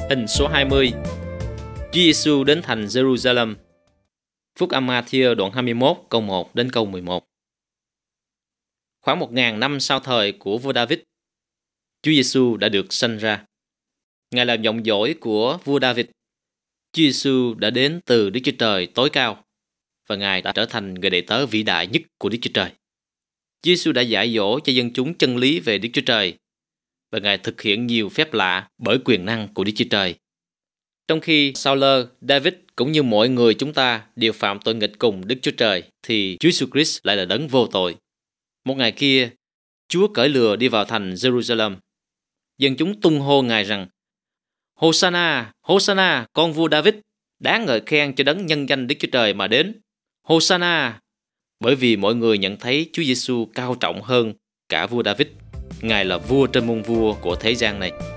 Hình số 20. Chúa Giêsu đến thành Jerusalem. Phúc âm Ma-thi-ơ đoạn 21 câu 1 đến câu 11. Khoảng 1000 năm sau thời của vua David, Chúa Giêsu đã được sanh ra. Ngài là dòng dõi của vua David. Chúa Giêsu đã đến từ Đức Chúa Trời tối cao và Ngài đã trở thành người đệ tớ vĩ đại nhất của Đức Chúa Trời. Chúa Giêsu đã dạy dỗ cho dân chúng chân lý về Đức Chúa Trời và Ngài thực hiện nhiều phép lạ bởi quyền năng của Đức Chúa Trời. Trong khi Saul, David cũng như mọi người chúng ta đều phạm tội nghịch cùng Đức Chúa Trời, thì Chúa Giêsu Christ lại là đấng vô tội. Một ngày kia, Chúa cởi lừa đi vào thành Jerusalem. Dân chúng tung hô Ngài rằng: Hosanna, Hosanna, con vua David, đáng ngợi khen cho đấng nhân danh Đức Chúa Trời mà đến. Hosanna! Bởi vì mọi người nhận thấy Chúa Giêsu cao trọng hơn cả vua David. Ngài là vua trên muôn vua của thế gian này.